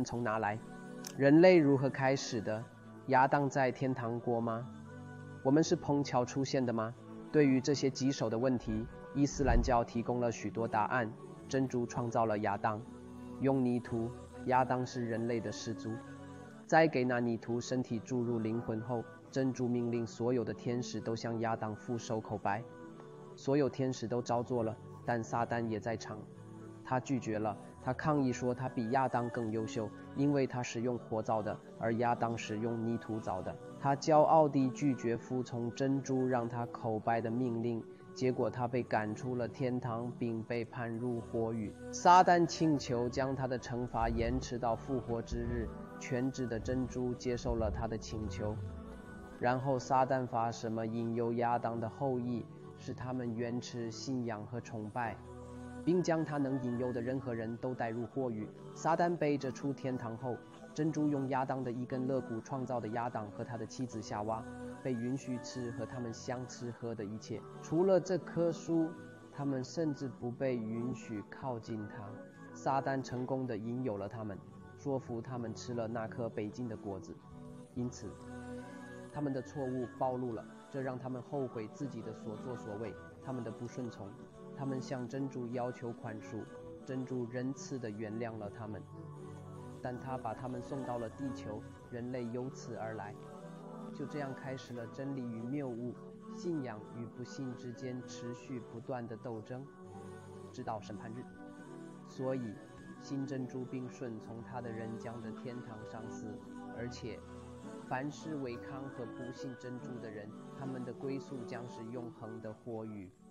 从哪来？人类如何开始的？亚当在天堂过吗？我们是碰巧出现的吗？对于这些棘手的问题，伊斯兰教提供了许多答案。真主创造了亚当，用泥土，亚当是人类的始祖。在给那泥土身体注入灵魂后，真主命令所有的天使都向亚当俯首叩拜。所有天使都照做了，但撒旦也在场。他拒绝了，他抗议说他比亚当更优秀，因为他是用火造的，而亚当是用泥土造的。他骄傲地拒绝服从真主让他叩拜的命令，结果他被赶出了天堂，并被判入火狱。撒旦请求将他的惩罚延迟到复活之日，全知的真主接受了他的请求。然后撒旦发什么引诱亚当的后裔，使他们原持信仰和崇拜，并将他能引诱的任何人都带入火狱。撒旦背着出天堂后，真主用亚当的一根肋骨创造的亚当和他的妻子夏娃，被允许吃和他们相吃喝的一切。除了这棵树，他们甚至不被允许靠近它。撒旦成功地引诱了他们，说服他们吃了那颗北京的果子。因此，他们的错误暴露了，这让他们后悔自己的所作所为，他们的不顺从。他们向真主要求宽恕，真主仁慈地原谅了他们，但他把他们送到了地球，人类由此而来。就这样开始了真理与谬误、信仰与不信之间持续不断的斗争，直到审判日。所以信真主并顺从他的人将在天堂上死，而且凡是违抗和不信真主的人，他们的归宿将是永恒的火狱。